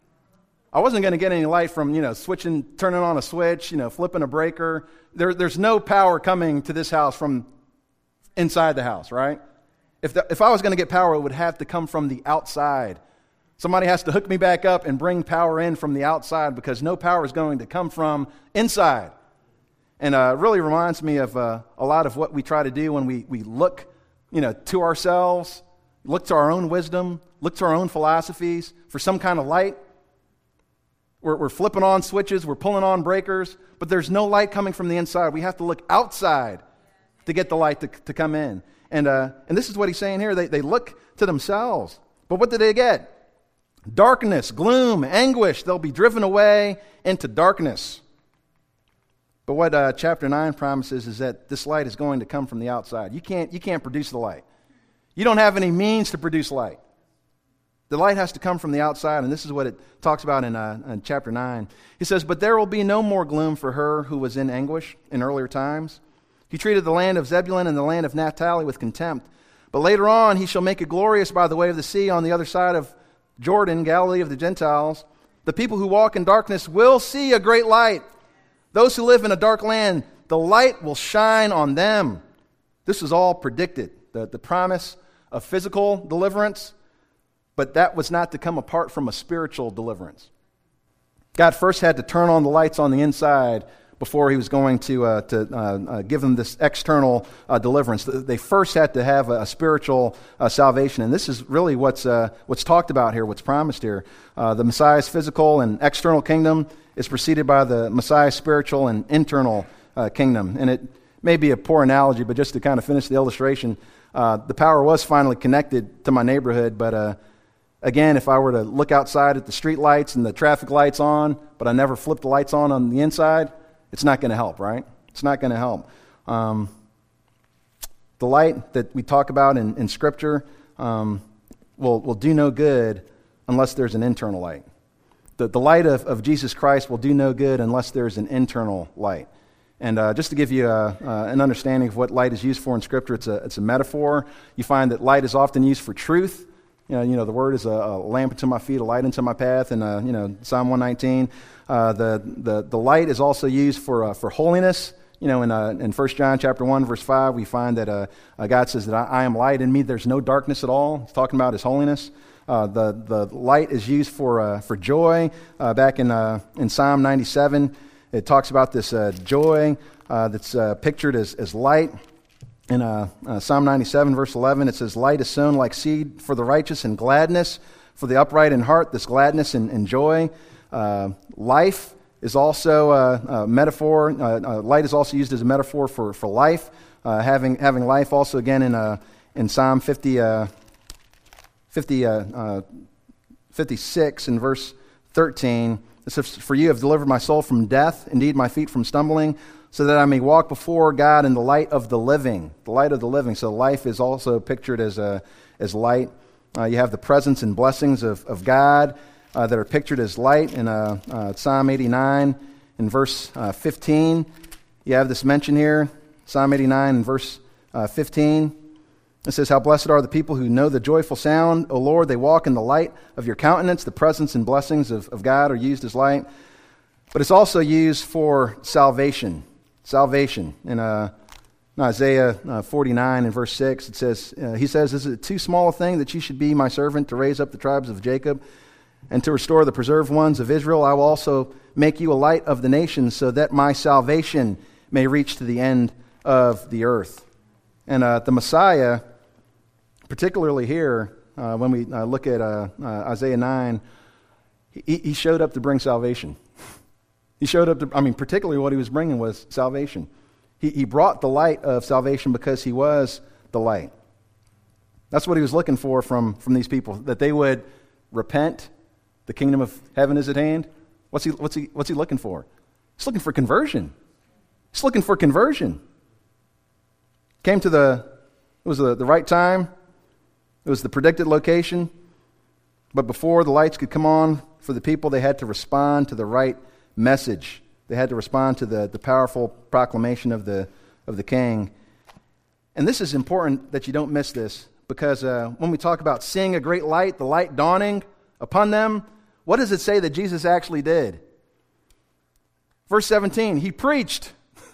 I wasn't going to get any light from, you know, switching, turning on a switch, you know, flipping a breaker. There, there's no power coming to this house from inside the house, right? If the, if I was going to get power, it would have to come from the outside. Somebody has to hook me back up and bring power in from the outside, because no power is going to come from inside. And uh, it really reminds me of uh, a lot of what we try to do when we, we look, you know, to ourselves, look to our own wisdom, look to our own philosophies for some kind of light. We're, we're flipping on switches, we're pulling on breakers, but there's no light coming from the inside. We have to look outside to get the light to, to come in. And uh, and this is what he's saying here. They, they look to themselves. But what did they get? Darkness, gloom, anguish. They'll be driven away into darkness. But what uh, chapter nine promises is that this light is going to come from the outside. You can't, you can't produce the light. You don't have any means to produce light. The light has to come from the outside, and this is what it talks about in, uh, in chapter nine. He says, "But there will be no more gloom for her who was in anguish in earlier times. He treated the land of Zebulun and the land of Naphtali with contempt. But later on he shall make it glorious by the way of the sea on the other side of Jordan, Galilee of the Gentiles. The people who walk in darkness will see a great light. Those who live in a dark land, the light will shine on them." This is all predicted, the, the promise of physical deliverance, but that was not to come apart from a spiritual deliverance. God first had to turn on the lights on the inside before he was going to uh, to uh, uh, give them this external uh, deliverance. They first had to have a, a spiritual uh, salvation, and this is really what's uh, what's talked about here, what's promised here. Uh, the Messiah's physical and external kingdom is preceded by the Messiah's spiritual and internal uh, kingdom. And it may be a poor analogy, but just to kind of finish the illustration, uh, the power was finally connected to my neighborhood, but uh, again, if I were to look outside at the street lights and the traffic lights on, but I never flipped the lights on on the inside, it's not going to help, right? It's not going to help. Um, the light that we talk about in, in Scripture um, will, will do no good unless there's an internal light. The, the light of, of Jesus Christ will do no good unless there's an internal light. And uh, just to give you a, uh, an understanding of what light is used for in Scripture, it's a, it's a metaphor. You find that light is often used for truth. You know, you know, the word is a, a lamp unto my feet, a light unto my path, and uh, you know, Psalm one nineteen. Uh, the the the light is also used for uh, for holiness. You know, in uh, in First John chapter one verse five, we find that uh, uh, God says that I, I am light, in me there's no darkness at all. He's talking about His holiness. Uh, the the light is used for uh, for joy. Uh, back in uh, in Psalm ninety-seven, it talks about this uh, joy uh, that's uh, pictured as as light. In uh, uh, Psalm ninety-seven, verse eleven, it says, "Light is sown like seed for the righteous, and gladness for the upright in heart," this gladness and, and joy. Uh, life is also a, a metaphor. Uh, uh, light is also used as a metaphor for, for life. Uh, having having life also, again, in uh, in Psalm fifty, uh, fifty, uh, uh, fifty-six, in verse thirteen, it says, "For you have delivered my soul from death, indeed my feet from stumbling, so that I may walk before God in the light of the living." The light of the living. So life is also pictured as a as light. Uh, you have the presence and blessings of, of God uh, that are pictured as light in uh, uh, Psalm eighty-nine in verse uh, fifteen. You have this mention here, Psalm eighty-nine in verse uh, fifteen. It says, "How blessed are the people who know the joyful sound, O Lord, they walk in the light of your countenance." The presence and blessings of, of God are used as light. But it's also used for salvation. Salvation. In uh, In Isaiah uh, forty-nine and verse six, it says, uh, he says, "Is it too small a thing that you should be my servant to raise up the tribes of Jacob and to restore the preserved ones of Israel? I will also make you a light of the nations so that my salvation may reach to the end of the earth." And uh, the Messiah, particularly here, uh, when we uh, look at uh, uh, Isaiah nine, he, he showed up to bring salvation. He showed up to, I mean, particularly what he was bringing was salvation. He, he brought the light of salvation because he was the light. That's what he was looking for from, from these people, that they would repent. The kingdom of heaven is at hand. What's he, what's he, what's he looking for? He's looking for conversion. He's looking for conversion. Came to the, it was the, the right time. It was the predicted location. But before the lights could come on for the people, they had to respond to the right message. They had to respond to the, the powerful proclamation of the, of the king. And this is important that you don't miss this, because uh, when we talk about seeing a great light, the light dawning upon them, what does it say that Jesus actually did? Verse seventeen, he preached.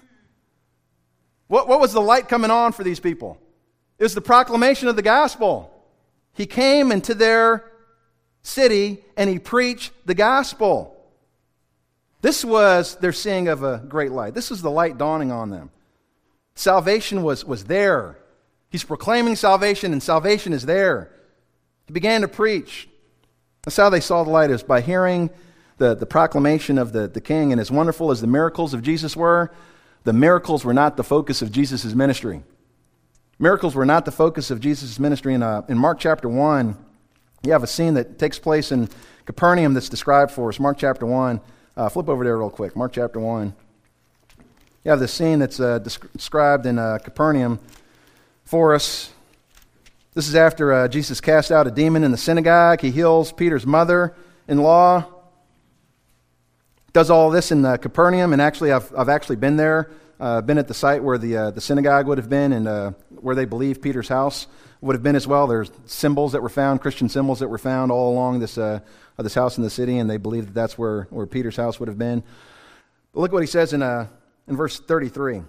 What, what was the light coming on for these people? It was the proclamation of the gospel. He came into their city and he preached the gospel. This was their seeing of a great light. This is the light dawning on them. Salvation was, was there. He's proclaiming salvation, and salvation is there. He began to preach. That's how they saw the light, is by hearing the, the proclamation of the, the king. And as wonderful as the miracles of Jesus were, the miracles were not the focus of Jesus' ministry. Miracles were not the focus of Jesus' ministry. In, uh, in Mark chapter one, you have a scene that takes place in Capernaum that's described for us. Mark chapter one. Uh, flip over there real quick. Mark chapter one. You have this scene that's uh, described in uh, Capernaum for us. This is after uh, Jesus cast out a demon in the synagogue. He heals Peter's mother-in-law. Does all this in uh, Capernaum, and actually I've I've actually been there. Uh, been at the site where the uh, the synagogue would have been, and uh, where they believe Peter's house would have been as well. There's symbols that were found, Christian symbols that were found all along this uh, of this house in the city, and they believe that that's where, where Peter's house would have been. But look what he says in uh, in verse thirty-three.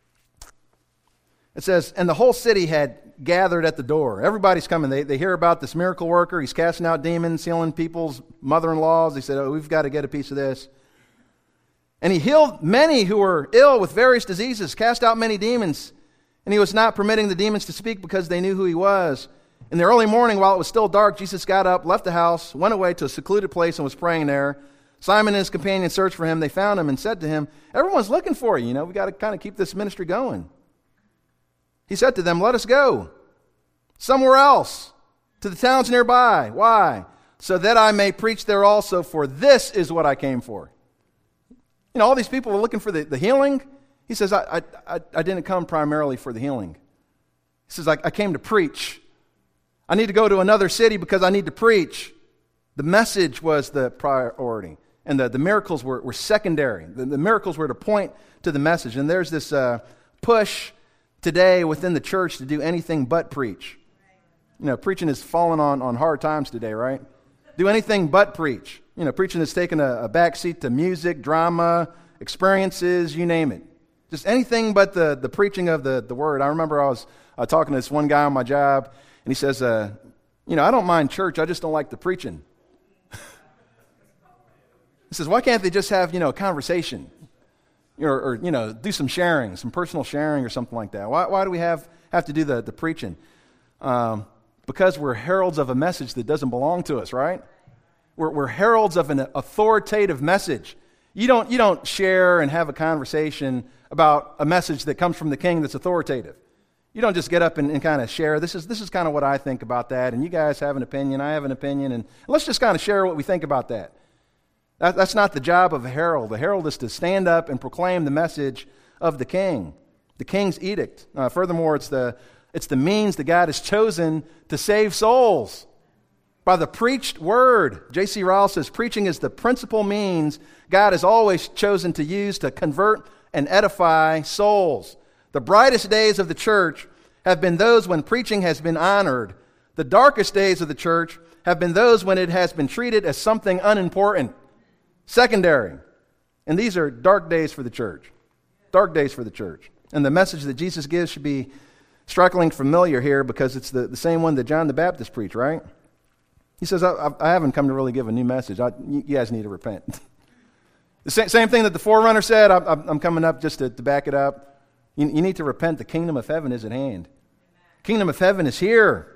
It says, "And the whole city had gathered at the door." Everybody's coming. They they hear about this miracle worker. He's casting out demons, healing people's mother-in-laws. They said, "Oh, we've got to get a piece of this." And he healed many who were ill with various diseases, cast out many demons. And he was not permitting the demons to speak because they knew who he was. In the early morning, while it was still dark, Jesus got up, left the house, went away to a secluded place, and was praying there. Simon and his companion searched for him. They found him and said to him, "Everyone's looking for you. You know, we've got to kind of keep this ministry going." He said to them, "Let us go somewhere else, to the towns nearby." Why? "So that I may preach there also, for this is what I came for." You know, all these people were looking for the, the healing. He says, I, I, I didn't come primarily for the healing. He says, I, I came to preach. I need to go to another city because I need to preach. The message was the priority, and the, the miracles were, were secondary. The, the miracles were to point to the message. And there's this uh, push today within the church to do anything but preach. You know, preaching is falling on, on hard times today, right? Do anything but preach. You know, preaching has taken a, a backseat to music, drama, experiences, you name it. Just anything but the, the preaching of the, the word. I remember I was uh, talking to this one guy on my job, and he says, uh, you know, I don't mind church, I just don't like the preaching. He says, why can't they just have, you know, a conversation? Or, or, you know, do some sharing, some personal sharing or something like that. Why, why do we have, have to do the, the preaching? Um, because we're heralds of a message that doesn't belong to us, right? We're, we're heralds of an authoritative message. You don't, you don't share and have a conversation about a message that comes from the king that's authoritative. You don't just get up and, and kind of share, this is this is kind of what I think about that, and you guys have an opinion, I have an opinion, and let's just kind of share what we think about that. that. That's not the job of a herald. The herald is to stand up and proclaim the message of the king, the king's edict. Uh, furthermore, it's the, it's the means that God has chosen to save souls. By the preached word. J C Ryle says, preaching is the principal means God has always chosen to use to convert and edify souls. The brightest days of the church have been those when preaching has been honored. The darkest days of the church have been those when it has been treated as something unimportant, secondary. And these are dark days for the church. Dark days for the church. And the message that Jesus gives should be strikingly familiar here because it's the, the same one that John the Baptist preached, right? He says, I, I haven't come to really give a new message. I, you guys need to repent. The same, same thing that the forerunner said, I, I'm coming up just to, to back it up. You, you need to repent. The kingdom of heaven is at hand. Kingdom of heaven is here.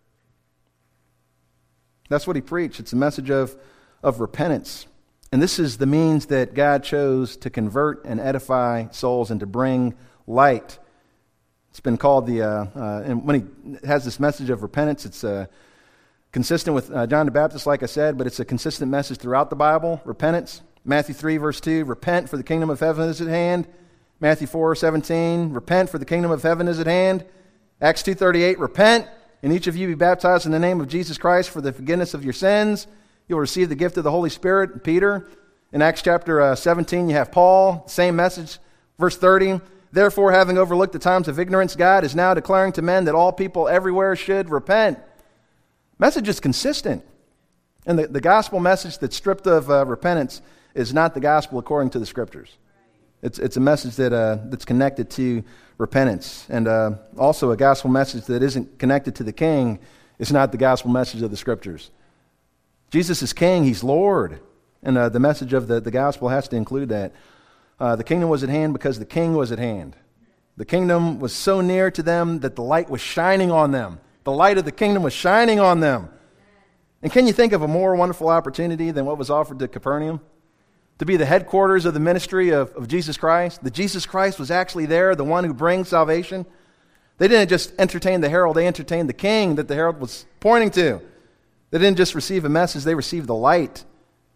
That's what he preached. It's a message of, of repentance. And this is the means that God chose to convert and edify souls and to bring light. It's been called the, uh, uh, and when he has this message of repentance, it's uh, consistent with uh, John the Baptist, like I said, but it's a consistent message throughout the Bible, repentance. Matthew three, verse two, repent for the kingdom of heaven is at hand. Matthew four, seventeen, repent for the kingdom of heaven is at hand. Acts two, thirty-eight, repent, and each of you be baptized in the name of Jesus Christ for the forgiveness of your sins. You'll receive the gift of the Holy Spirit. Peter. In Acts chapter uh, seventeen, you have Paul, same message. Verse thirty, therefore, having overlooked the times of ignorance, God is now declaring to men that all people everywhere should repent. Message is consistent. And the, the gospel message that's stripped of uh, repentance is not the gospel according to the Scriptures. It's, it's a message that uh, that's connected to repentance. And uh, also a gospel message that isn't connected to the King is not the gospel message of the Scriptures. Jesus is King. He's Lord. And uh, the message of the, the gospel has to include that. Uh, the kingdom was at hand because the King was at hand. The kingdom was so near to them that the light was shining on them. The light of the kingdom was shining on them. And can you think of a more wonderful opportunity than what was offered to Capernaum? To be the headquarters of the ministry of, of Jesus Christ. That Jesus Christ was actually there, the one who brings salvation. They didn't just entertain the herald, they entertained the king that the herald was pointing to. They didn't just receive a message, they received the light.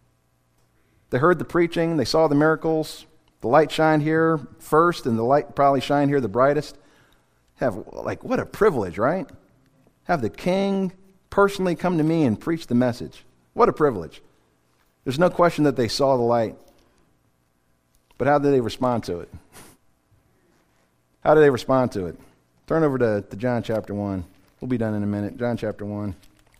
They heard the preaching, they saw the miracles. The light shined here first, and the light probably shined here the brightest. Have, like, what a privilege, right? Have the king personally come to me and preach the message. What a privilege. There's no question that they saw the light. But how did they respond to it? How did they respond to it? Turn over to, to John chapter one. We'll be done in a minute. John chapter one.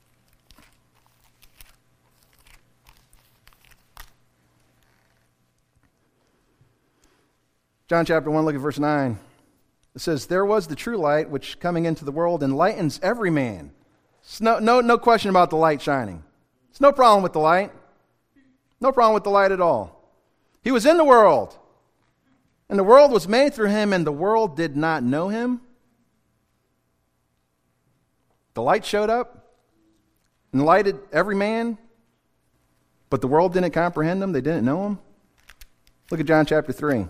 John chapter one, look at verse nine. It says, there was the true light, which coming into the world enlightens every man. It's no, no, no question about the light shining. There's no problem with the light. No problem with the light at all. He was in the world, and the world was made through him, and the world did not know him. The light showed up, enlightened every man, but the world didn't comprehend him. They didn't know him. Look at John chapter three.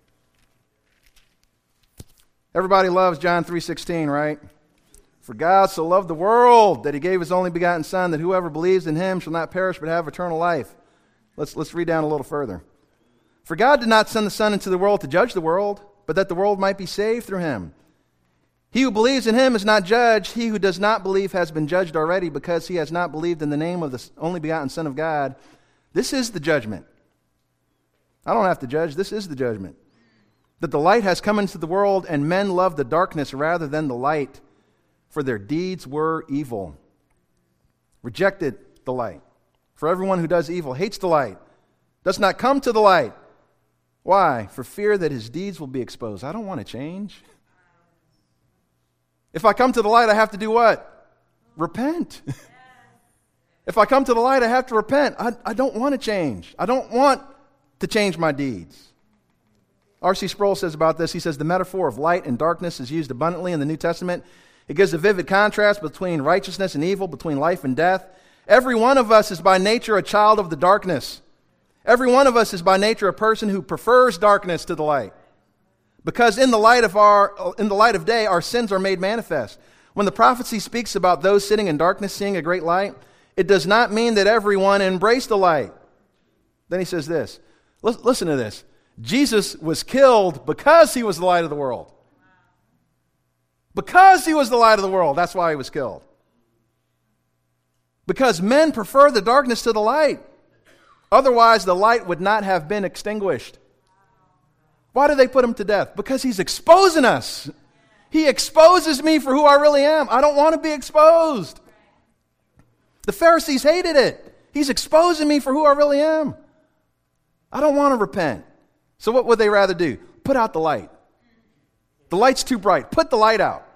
Everybody loves John three sixteen, right? For God so loved the world that he gave his only begotten Son, that whoever believes in him shall not perish but have eternal life. Let's, let's read down a little further. For God did not send the Son into the world to judge the world, but that the world might be saved through him. He who believes in him is not judged. He who does not believe has been judged already, because he has not believed in the name of the only begotten Son of God. This is the judgment. I don't have to judge. This is the judgment. That the light has come into the world, and men love the darkness rather than the light, for their deeds were evil. Rejected the light. For everyone who does evil hates the light, does not come to the light. Why? For fear that his deeds will be exposed. I don't want to change. If I come to the light, I have to do what? Repent. If I come to the light, I have to repent. I, I don't want to change. I don't want to change my deeds. R C Sproul says about this, he says, the metaphor of light and darkness is used abundantly in the New Testament. It gives a vivid contrast between righteousness and evil, between life and death. Every one of us is by nature a child of the darkness. Every one of us is by nature a person who prefers darkness to the light. Because in the light of our in the light of day, our sins are made manifest. When the prophecy speaks about those sitting in darkness seeing a great light, it does not mean that everyone embraced the light. Then he says this. Listen to this. Jesus was killed because he was the light of the world. Because he was the light of the world, that's why he was killed. Because men prefer the darkness to the light. Otherwise, the light would not have been extinguished. Why did they put him to death? Because he's exposing us. He exposes me for who I really am. I don't want to be exposed. The Pharisees hated it. He's exposing me for who I really am. I don't want to repent. So what would they rather do? Put out the light. The light's too bright. Put the light out.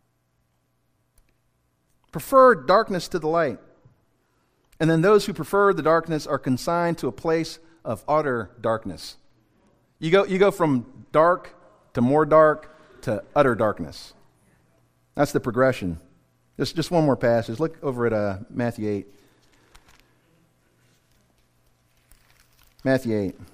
Prefer darkness to the light. And then those who prefer the darkness are consigned to a place of utter darkness. You go, you go from dark to more dark to utter darkness. That's the progression. Just, just one more passage. Look over at uh, Matthew eight. Matthew eight.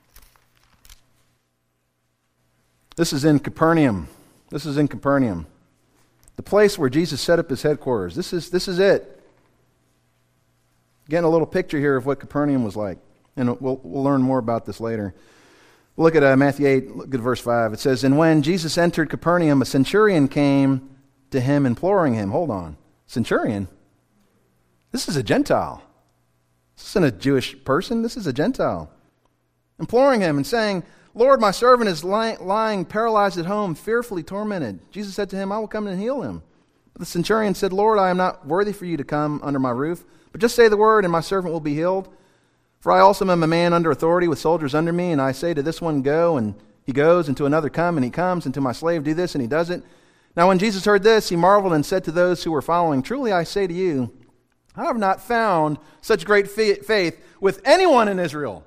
This is in Capernaum. This is in Capernaum. The place where Jesus set up his headquarters. This is, this is it. Getting a little picture here of what Capernaum was like. And we'll, we'll learn more about this later. We'll look at uh, Matthew eight, look at verse five. It says, "And when Jesus entered Capernaum, a centurion came to him imploring him." Hold on. Centurion? This is a Gentile. This isn't a Jewish person. This is a Gentile. Imploring him and saying, "Lord, my servant is lying, lying paralyzed at home, fearfully tormented." Jesus said to him, "I will come and heal him." But the centurion said, "Lord, I am not worthy for you to come under my roof, but just say the word and my servant will be healed. For I also am a man under authority with soldiers under me, and I say to this one, go, and he goes, and to another, come, and he comes, and to my slave, do this, and he does it." Now when Jesus heard this, he marveled and said to those who were following, "Truly I say to you, I have not found such great faith with anyone in Israel."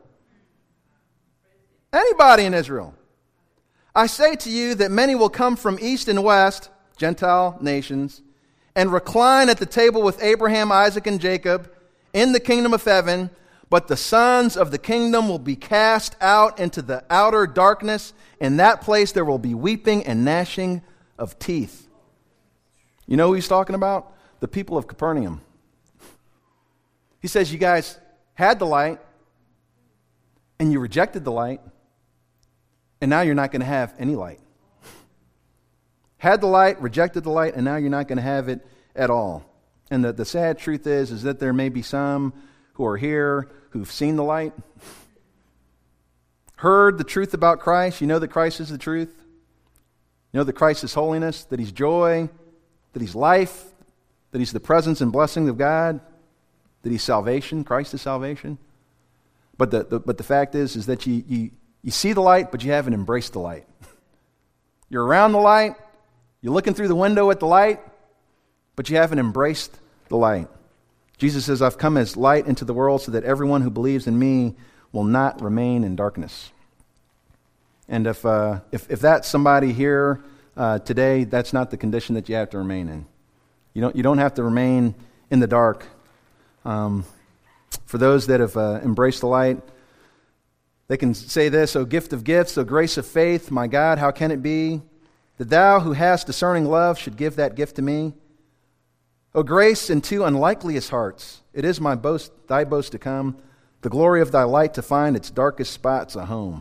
Anybody in Israel. "I say to you that many will come from east and west," Gentile nations, "and recline at the table with Abraham, Isaac, and Jacob in the kingdom of heaven, but the sons of the kingdom will be cast out into the outer darkness. In that place there will be weeping and gnashing of teeth." You know who he's talking about? The people of Capernaum. He says, you guys had the light, and you rejected the light, and now you're not going to have any light. Had the light, rejected the light, and now you're not going to have it at all. And the, the sad truth is, is that there may be some who are here who've seen the light, heard the truth about Christ. You know that Christ is the truth. You know that Christ is holiness, that he's joy, that he's life, that he's the presence and blessing of God, that he's salvation. Christ is salvation. But the, the but the fact is, is that you, you you see the light, but you haven't embraced the light. You're around the light, you're looking through the window at the light, but you haven't embraced the light. Jesus says, "I've come as light into the world so that everyone who believes in me will not remain in darkness." And if uh, if, if that's somebody here uh, today, that's not the condition that you have to remain in. You don't you don't have to remain in the dark. Um, for those that have uh, embraced the light, they can say this, "O gift of gifts, O grace of faith, my God, how can it be that thou who hast discerning love should give that gift to me? O grace into unlikeliest hearts, it is my boast, thy boast to come, the glory of thy light to find its darkest spots a home."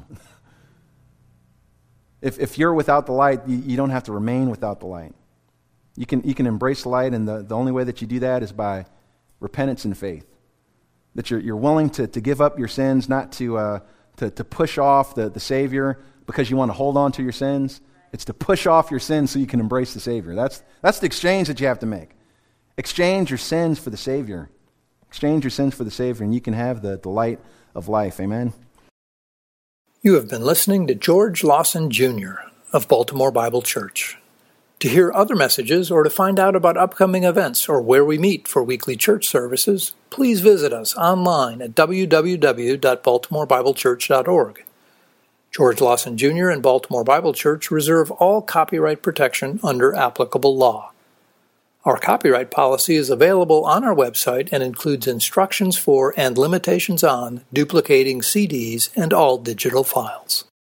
If if you're without the light, you, you don't have to remain without the light. You can you can embrace the light, and the, the only way that you do that is by repentance and faith. That you're you're willing to, to give up your sins, not to uh, to to push off the, the Savior because you want to hold on to your sins. It's to push off your sins so you can embrace the Savior. That's that's the exchange that you have to make. Exchange your sins for the Savior. Exchange your sins for the Savior, and you can have the, the light of life. Amen? You have been listening to George Lawson Junior of Baltimore Bible Church. To hear other messages or to find out about upcoming events or where we meet for weekly church services, please visit us online at w w w dot baltimore bible church dot org. George Lawson Junior and Baltimore Bible Church reserve all copyright protection under applicable law. Our copyright policy is available on our website and includes instructions for and limitations on duplicating C Ds and all digital files.